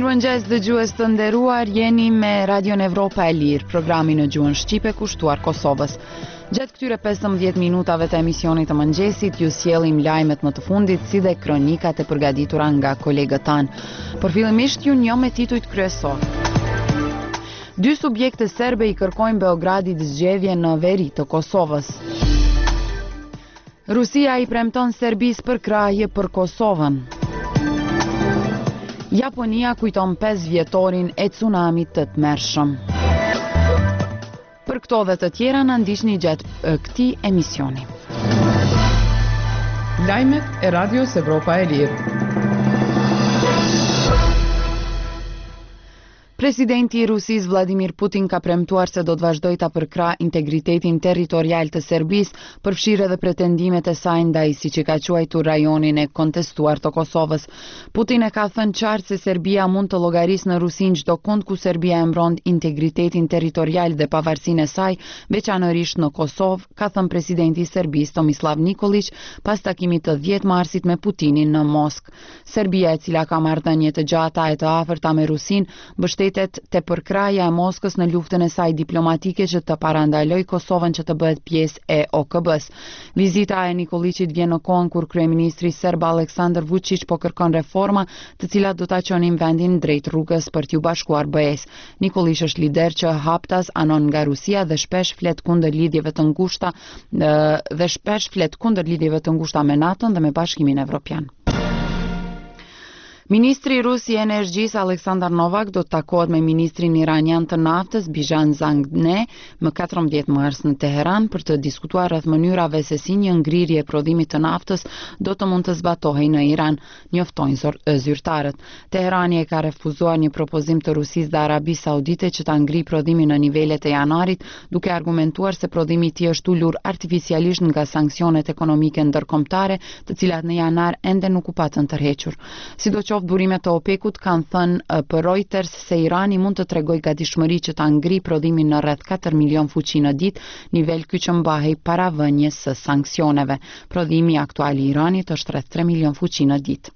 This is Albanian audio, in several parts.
Mirëmëngjes dëgjues të nderuar, jeni me Radion Evropa e Lirë, programi në gjuhën shqipe kushtuar Kosovës. Gjatë këtyre 15 minutave të emisionit të mëngjesit, ju sjellim lajmet më të fundit si dhe kronikat e përgatitura nga kolegët tanë. Por fillimisht ju njoh me titujt kryesor. 2 subjekte serbe i kërkojnë Beogradit zgjedhje në veri të Kosovës. Rusia i premton Serbisë përkrahje për Kosovën. Japonia kujton 5 vjetorin e tsunamit të tmerrshëm. Për këto dhe të tjera na ndiqni gjatë këtij emisioni. Lajmet e Radios Evropa e Lirë. Presidenti i Rusisë Vladimir Putin ka premtuar se do të vazhdojë ta përkrahë integritetin territorial të Serbisë, përfshirë edhe pretendimet e saj ndaj, siç e ka quajtur, rajonin e kontestuar të Kosovës. Putin e ka thënë qartë se Serbia mund të llogarisë në Rusi në çdo kund ku Serbia e mbron integritetin territorial dhe pavarësinë e saj, veçanërisht në Kosovë, ka thënë presidenti i Serbisë Tomislav Nikolić pas takimit të 10 marsit me Putinin në Moskë. Serbia, e cila ka marrëdhënie të gjata e të afërta me Rusinë, mbështetet te përkrahja e Moskës në luftën e saj diplomatike që të parandaloj Kosovën që të bëhet pjesë e OKB-s. Vizita e Nikolićit vjen në kohën kur kryeministri serb Aleksandar Vučić po kërkon reforma, të cilat do ta çonin vendin drejt rrugës për t'u bashkuar BE-s. Nikolić është lider që haptas anon nga Rusia dhe shpesh flet kundër lidhjeve të ngushta me NATO dhe me Bashkimin Evropian. Ministri rus i energjisë Aleksandar Novak do të takohet me ministrin iranian të naftës Bijan Zangne më 14 mars në Teheran për të diskutuar rreth mënyrave se si një ngrirje e prodhimit të naftës do të mund të zbatohej në Iran, njoftojnë zyrtarët. Teherani e ka refuzuar një propozim të Rusisë dhe Arabisë Saudite që ta ngri prodhimin në nivelet e janarit, duke argumentuar se prodhimi i tij është ulur artificialisht nga sanksionet ekonomike ndërkombëtare, të cilat në janar ende nuk u patën tërhequr. Burimet të OPEC-ut kanë thënë për Reuters se Irani mund të tregojë gatishmëri që ta ngri prodhimin në rreth 4 milion fuqi në ditë, nivel ky që mbahej para vënies së sanksioneve. Prodhimi aktual i Iranit është rreth 3 milion fuqi në ditë.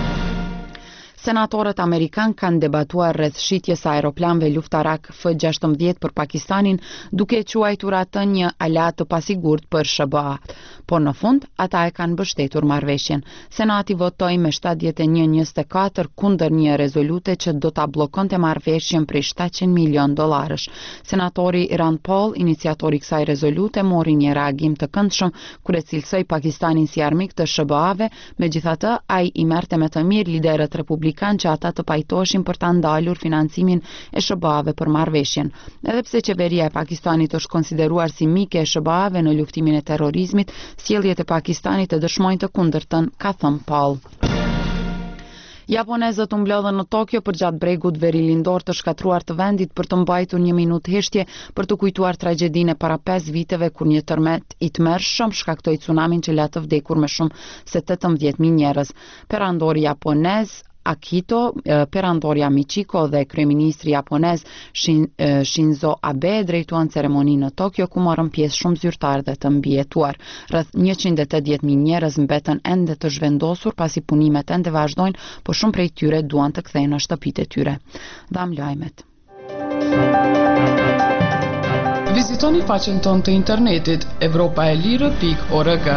Senatorët amerikan kanë debatuar rreth shitjes së aeroplanëve luftarak F-16 për Pakistanin, duke quajtur atë një aleat të pasigurt për SBA. Por në fund, ata e kanë mbështetur marrëveshjen. Senati votoi me 71-24 kundër një rezolute që do ta bllokonte marrëveshjen prej $700 milion. Senatori Rand Paul, iniciatori i kësaj rezolute, mori një reagim të këndshëm kur e cilësoi Pakistanin si armik të SBA-ve, megjithatë ai i merrte me të mirë liderët republikan që ata të pajtoheshin për ta ndalur financimin e SBA-ve për marrëveshjen. Edhe pse qeveria e Pakistanit është konsideruar si mike e SBA-ve në luftimin e terrorizmit, sjelljet e Pakistanit e dëshmojnë të kundërtën, ka thënë Paul. Japonezët u mblodhën në Tokyo për gjatë bregut verilindor të shkatruar të vendit për të mbajtur një minutë heshtje për të kujtuar tragjedinë e para 5 viteve kur një tërmet i tmerrshëm shkaktoi tsunamin që la të vdekur me shumë se 18.000 njerëz. Perandori japonez Akito, perandorja Michiko dhe kryeministri japonez Shinzo Abe drejtuan ceremoninë në Tokyo ku morën pjesë shumë zyrtarë dhe të mbijetuar. Rreth 180.000 njerëz mbetën ende të zhvendosur pasi punimet ende vazhdojnë, por shumë prej tyre duan të kthehen në shtëpitë e tyre. Dham lajmet. Vizitoni faqen tonë të internetit europaelire.org.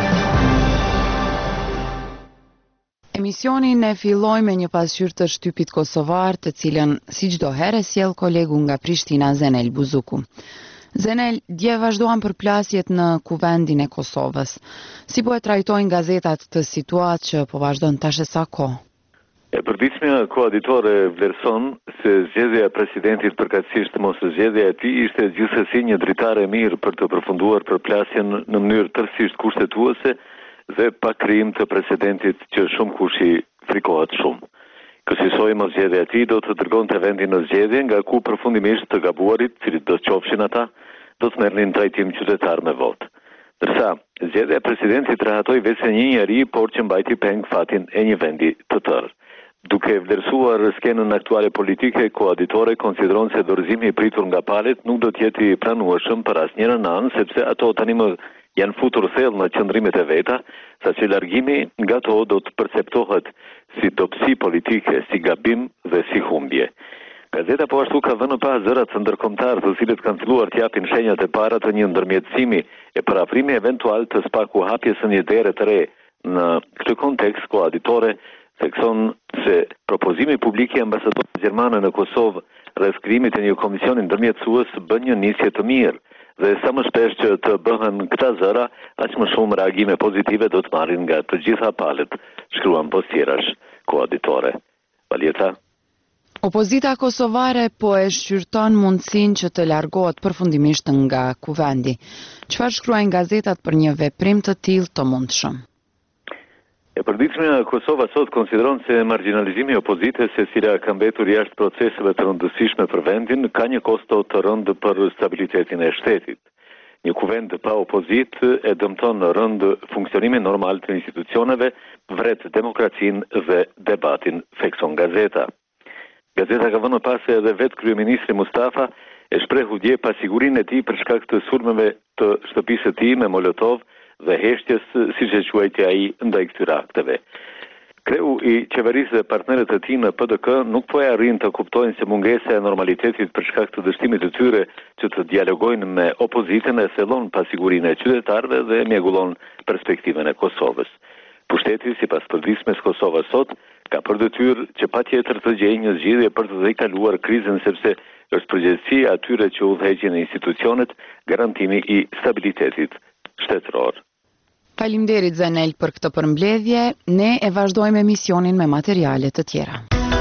Emisionin e filloj me një pasqyrë të shtypit kosovar, të cilën si çdo herë sjell kolegu nga Prishtina Zenel Buzuku. Zenel, dje vazhduan përplasjet në kuvendin e Kosovës. Si po e trajtojnë gazetat të situatë që po vazhdon tash sa kohë? Përditshmja koaditore vlerëson se zgjedhja e presidentit përkatësisht mos zgjedhja e tij ishte gjithsesi një dritare e mirë për të përfunduar përplasjen në mënyrë tërësisht kushtetuese dhe pa krijim të precedentit që shumë kush i frikohet shumë. Kësaj mos zgjedhja e tij do të dërgonte vendin në zgjedhje nga ku përfundimisht të gabuarit, cilit do të qofshin ata, do të merrnin trajtim qytetar me votë. Ndërsa zgjedhja e presidentit rehatoi vetëm një njeri, por që mbajti peng fatin e një vendi të tërë. Duke vlerësuar skenën aktuale politike, koaditore konsideron se dorëzimi i pritur nga palët nuk do të jetë i pranueshëm për asnjërin anë, sepse ato tani më janë futur thellë në qëndrimet e veta, saqë largimi nga to do të perceptohet si dobësi politike, si gabim dhe si humbje. Gazeta po ashtu ka vënë pas zërat të ndërkombëtar të cilët kanë filluar të japin shenjat e para të një ndërmjetësimi e paraprimi eventual të spaku hapjes së një dere të re. Në këtë kontekst, koaditore thekson se propozimi publik i ambasadorit gjermane në Kosovë rreth krijimit të një komisioni ndërmjetësues bën një nisje të mirë dhe sa më shpesh që të bëhen këta zëra, aq më shumë reagime pozitive do të marrin nga të gjitha palët, shkruan postierash koaditore. Valjeta. Opozita kosovare po e shqyrton mundësinë që të largohet përfundimisht nga kuvendi. Çfarë shkruajnë gazetat për një veprim të tillë të mundshëm? E përditshmja Kosova sot konsideron se marginalizimi i opozitës, e cila ka mbetur jashtë proceseve të rëndësishme për vendin, ka një kosto të rëndë për stabilitetin e shtetit. Një kuvend pa opozitë e dëmton në rënd funksionimin normal të institucioneve, vret demokracinë dhe debatin, thekson gazeta. Gazeta ka vënë pas se edhe vetë kryeministri Mustafa e shprehu dje pasigurinë e tij për shkak të sulmeve të shtëpisë së tij me Molotov dhe heshtjes, siç e quajti ai, ndaj këtyre akteve. Kreu i qeverisë dhe partnerët e tij në PDK nuk po e arrin të kuptojnë se mungesa e normalitetit për shkak të dështimit të tyre që të dialogojnë me opozitën e thellon pasigurinë e qytetarëve dhe mjegullon perspektivën e Kosovës. Pushteti, sipas përditshmes Kosova sot, ka për detyrë që patjetër të gjejë një zgjidhje për të kaluar krizën, sepse është përgjegjësi atyre që udhëheqin institucionet garantimi i stabilitetit shtetëror. Faleminderit Zanel për këtë përmbledhje. Ne e vazhdojmë emisionin me materiale të tjera.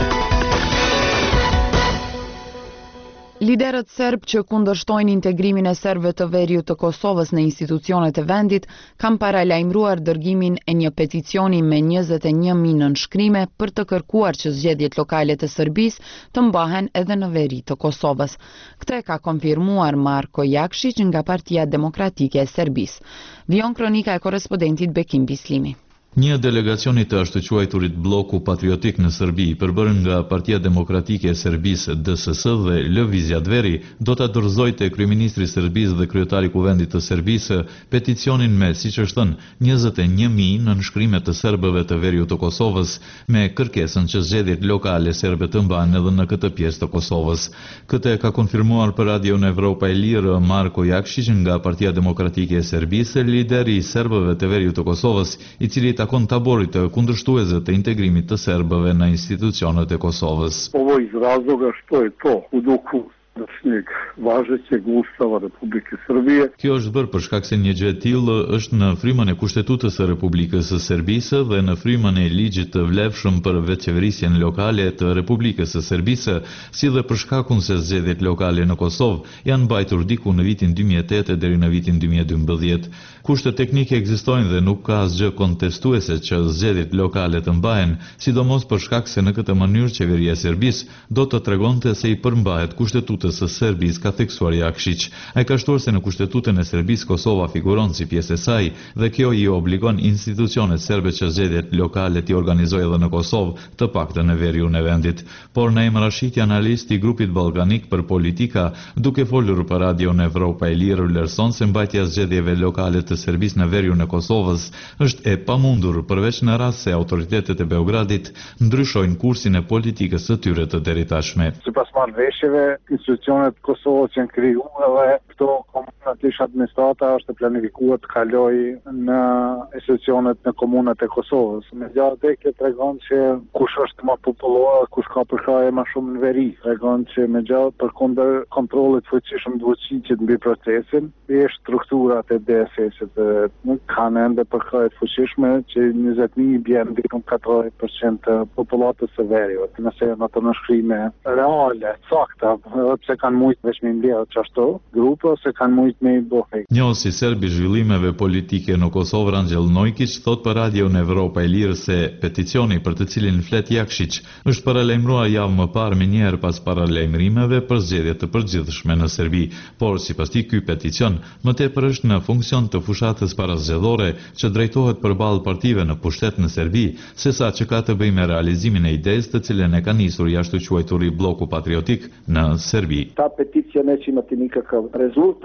Liderët serb që kundërshtojnë integrimin e serbëve të veriut të Kosovës në institucionet e vendit kanë paralajmëruar dërgimin e një peticioni me 21.000 nënshkrime për të kërkuar që zgjedhjet lokale të Serbisë të mbahen edhe në veri të Kosovës. Këtë ka konfirmuar Marko Jakšić nga Partia Demokratike e Serbisë. Vion kronika e korrespondentit Bekim Bislimi. Një delegacion i të ashtuquajturit bloku patriotik në Serbi, përbërën nga Partia Demokratike e Serbisë DSS dhe Lëvizja Dveri, do ta dorëzojë te kryeministri i Serbisë dhe kryetari i kuvendit të Serbisë peticionin me, siç është thënë, 21.000 nënshkrime të serbëve të veriut të Kosovës, me kërkesën që zgjedhjet lokale serbe të mbahen edhe në këtë pjesë të Kosovës. Këtë ka konfirmuar për Radio Evropa e Lirë Marko Jakšić nga Partia Demokratike e Serbisë, lideri i serbëve të veriut të Kosovës, i cili takon taborit të kundërshtuesve të integrimit të serbëve në institucionet e Kosovës. Ovo iz razloga što je to u duhu današnjeg važećeg Ustava Republike Srbije. Kjo është bërë për shkak se një gjë e tillë është në frymën e Kushtetutës së Republikës së Serbisë dhe në frymën e ligjit të vlefshëm për vetëqeverisjen lokale të Republikës së Serbisë, si dhe për shkakun se zgjedhjet lokale në Kosovë janë mbajtur diku në vitin 2008 deri në vitin 2012. Kushtet teknike ekzistojnë dhe nuk ka asgjë kontestuese që zgjedhjet lokale të mbahen, sidomos për shkak se në këtë mënyrë qeveria e Serbisë do të tregonte se i përmbahet Kushtetutës së Serbisë, ka theksuar Jakšić. Ai ka shtuar se në Kushtetutën e Serbisë Kosova figuron si pjesë e saj dhe kjo i obligon institucionet serbe që zgjedhjet lokale t'i organizojë edhe në Kosovë, të paktën në veriun e vendit. Por Naim Rashiti, analist i grupit ballkanik për politika, duke folur për Radio Evropa e Lirë, vlerëson se mbajtja e zgjedhjeve lokale të Serbisë në veriun e Kosovës është e pamundur, përveç në rast se autoritetet e Beogradit ndryshojnë kursin e politikës së tyre të deritashme. Sipas marrëveshjeve, institucionet Kosovës janë krijuar dhe këto komunat ish administrata është planifikuar të kalojë në institucionet në komunat e Kosovës. Me gjatë kjo tregon se kush është më popullor, kush ka përkraje më shumë në veri. Tregon se me gjatë përkundër kontrollit fuqishëm duhet shiqet mbi procesin e strukturat e DSS-it nuk kanë ende përkraje të fuqishme që 20.000 bjen deri në 40% të popullatës së veriut. Nëse janë ato nënshkrime reale, sakta, edhe pse kanë mujtë veç me mbledh çashtu, grupe ose kanë mujtë me i bëhe. Njohësi serb i zhvillimeve politike në Kosovë, Rangjel Nojkić, thot për Radio Evropa e Lirë se peticioni për të cilin flet Jakšić është paralajmëruar javë më parë me njëherë pas paralajmërimeve për zgjedhje të përgjithshme në Serbi, por sipas tij ky peticion më tepër është në funksion të fushatës parazgjedhore që drejtohet përballë partive në pushtet në Serbi, sesa që ka të bëjë me realizimin e idesë të cilën e ka nisur jashtuquajturi bloku patriotik në Serbi. Ta peticione që më të nikë ka rezultat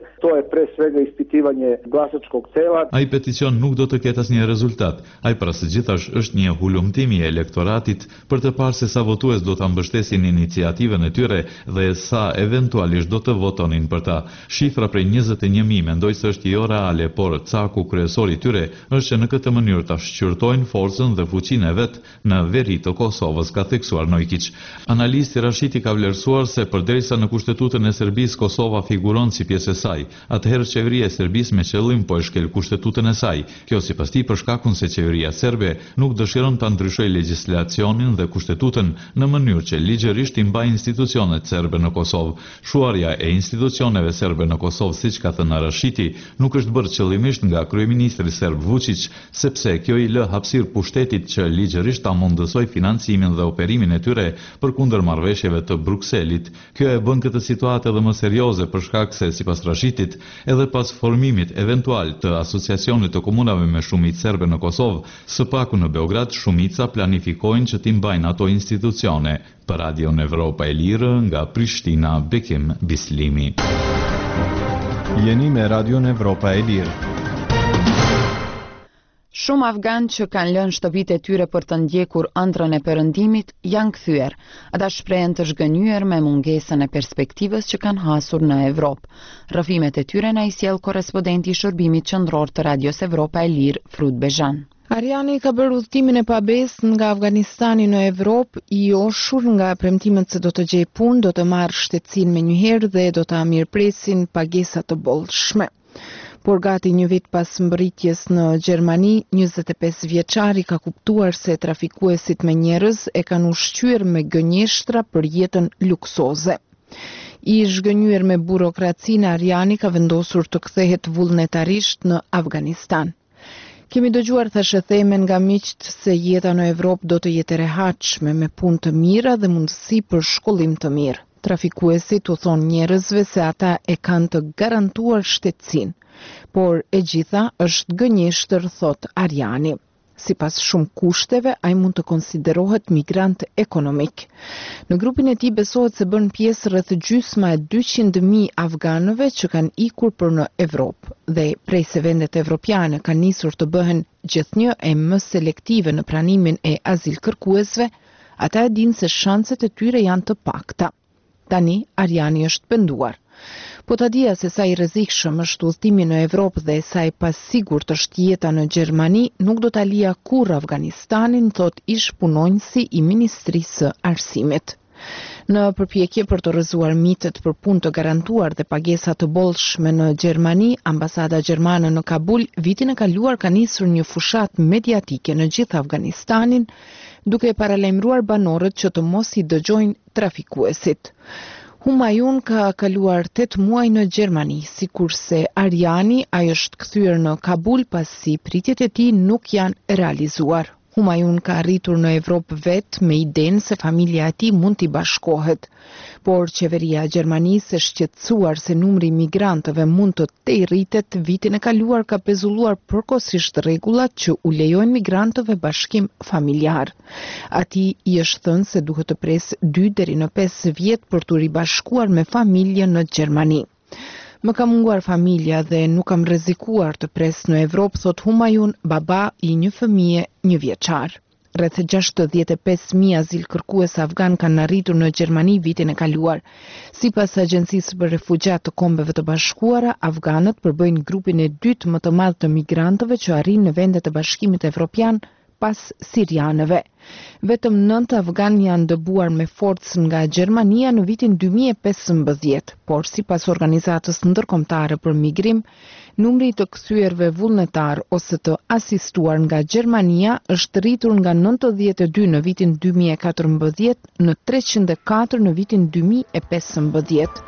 to je pre svega ispitivanje glasačkog tela. Ai peticion nuk do të ketë asnjë rezultat. Ai pra së gjithash është një hulumtimi i elektoratit për të parë se sa votues do ta mbështesin iniciativën e tyre dhe sa eventualisht do të votonin për ta. Shifra prej 21.000 mendoj se është jo reale, por caku kryesor i tyre është që në këtë mënyrë ta shqyrtojnë forcën dhe fuqinë e vet në veri të Kosovës, ka theksuar Nojkic. Analisti Rashiti ka vlerësuar se përderisa në kushtetutën e Serbisë Kosova figuron si pjesë e saj, atëherë qeveria e Serbisë me qëllim po e shkel kushtetutën e saj. Kjo sipas tij për shkakun se qeveria serbe nuk dëshiron ta ndryshojë legjislacionin dhe kushtetutën në mënyrë që ligjërisht i mbajë institucionet serbe në Kosovë. Shuarja e institucioneve serbe në Kosovë, siç ka thënë Rashiti, nuk është bërë qëllimisht nga kryeministri serb Vučić, sepse kjo i lë hapësirë pushtetit që ligjërisht ta mundësoj financimin dhe operimin e tyre përkundër marrëveshjeve të Brukselit. Kjo e bën këtë situatë edhe më serioze për shkak se sipas Rashitit, edhe pas formimit eventual të asociacionit të komunave me shumicë serbe në Kosovë, së paku në Beograd shumica planifikojnë që t'i mbajnë ato institucione. Për Radion Evropa e Lirë, nga Prishtina, Bekim Bislimi. Jeni me Radion Evropa e Lirë. Shumë afganë që kanë lënë shtëpitë e tyre për të ndjekur ëndrrën e perëndimit janë kthyer. Ata shprehen të zhgënjur me mungesën e perspektivës që kanë hasur në Evropë. Rrëfimet e tyre na i sjell korrespondenti i shërbimit qendror të Radios Evropa e Lirë, Frut Bezhan. Ariani ka bërë udhëtimin e pabesë nga Afganistani në Evropë, i joshur nga premtimet se do të gjej punë, do të marrë shtetësinë menjëherë dhe do ta mirëpresin pagesa të bollshme. Por gati një vit pas mbërritjes në Gjermani, 25 vjeçari ka kuptuar se trafikuesit me njerëz e kanë ushqyer me gënjeshtra për jetën luksoze. I zhgënjur me burokracinë, Ariani ka vendosur të kthehet vullnetarisht në Afganistan. Kemi dëgjuar thashethemen nga miqt se jeta në Evropë do të jetë e rehatshme me punë të mira dhe mundësi për shkollim të mirë. Trafikuesit u thonë njerëzve se ata e kanë të garantuar shtetësinë, por e gjitha është gënjeshtër, thot Ariani. Sipas shumë kushteve, ai mund të konsiderohet migrant ekonomik. Në grupin e tij besohet se bën pjesë rreth gjysma e 200.000 afganëve që kanë ikur për në Evropë dhe prej se vendet evropiane kanë nisur të bëhen gjithnjë e më selektive në pranimin e azil kërkuesve, ata e dinë se shanset e tyre janë të pakta. Tani Ariani është penduar. Po ta dija se sa i rrezikshëm është udhëtimi në Evropë dhe sa i pasigurt është jeta në Gjermani, nuk do ta lija kurrë Afganistanin, thot ish punonjësi i Ministrisë së Arsimit. Në përpjekje për të rrëzuar mitet për punë të garantuar dhe pagesa të bollshme në Gjermani, ambasada gjermane në Kabul vitin e kaluar ka nisur një fushat mediatike në gjithë Afganistanin, duke paralajmëruar banorët që të mos i dëgjojnë trafikuesit. Humayun ka kaluar 8 muaj në Gjermani, sikurse Ariani ai është kthyer në Kabul pasi pritjet e tij nuk janë realizuar. Humayun ka arritur në Evropë vetë me idenë se familja e tij mund t'i bashkohet, por qeveria e Gjermanisë është shqetësuar se numri i migrantëve mund të rritet. Vitin e kaluar ka pezulluar përkohësisht rregullat që u lejojnë migrantëve bashkim familjar. Atij i është thënë se duhet të presë 2 deri në 5 vjet për t'u ribashkuar me familjen në Gjermani. Më ka munguar familja dhe nuk kam rrezikuar të pres në Evropë, thot Humayun, baba i një fëmije 1 vjeçar. Rreth 65.000 azil kërkues afgan kanë arritur në Gjermani vitin e kaluar. Sipas Agjencisë për Refugjat të Kombeve të Bashkuara, afganët përbëjnë grupin e dytë më të madh të migrantëve që arrin në vendet e Bashkimit Evropian pas sirianëve. Vetëm 9 afgan janë dëbuar me forcë nga Gjermania në vitin 2015, por sipas Organizatës Ndërkombëtare për Migrim, numri i të kthyer vullnetar ose të asistuar nga Gjermania është rritur nga 92 në vitin 2014 në 304 në vitin 2015.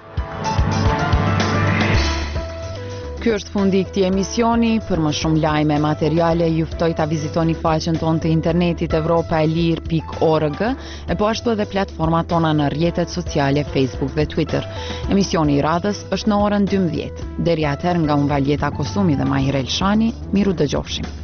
Ky është fundi i këtij emisioni. Për më shumë lajme e materiale, ju ftoj ta vizitoni faqen tonë të internetit europaelir.org e po ashtu edhe platformat tona në rrjetet sociale Facebook dhe Twitter. Emisioni i radhës është në orën 12. Deri atëherë nga unë Valjeta Kosumi dhe Mahir Elshani, miru dëgjofshim.